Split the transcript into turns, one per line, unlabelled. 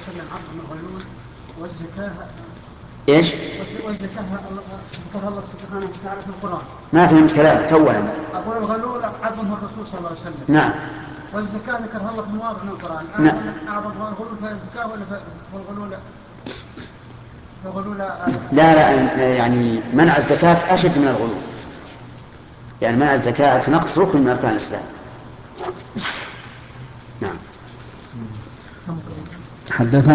وسلم عظم الغلول والزكاة.
إيش؟
والزكاة ذكرها الله سبحانه وتعالى في القرآن.
ما فهمت كلامك أولا.
أقول الغلول عظمه الرسول صلى الله عليه وسلم.
نعم.
والزكاة ذكرها الله في مواضع من القرآن.
نعم.
أعظم الغلول في الزكاة ولا في الغلول؟
لا يعني منع الزكاة أشد من الغلول، يعني منع الزكاة نقص ركن من أركان الإسلام. نعم.
حدثنا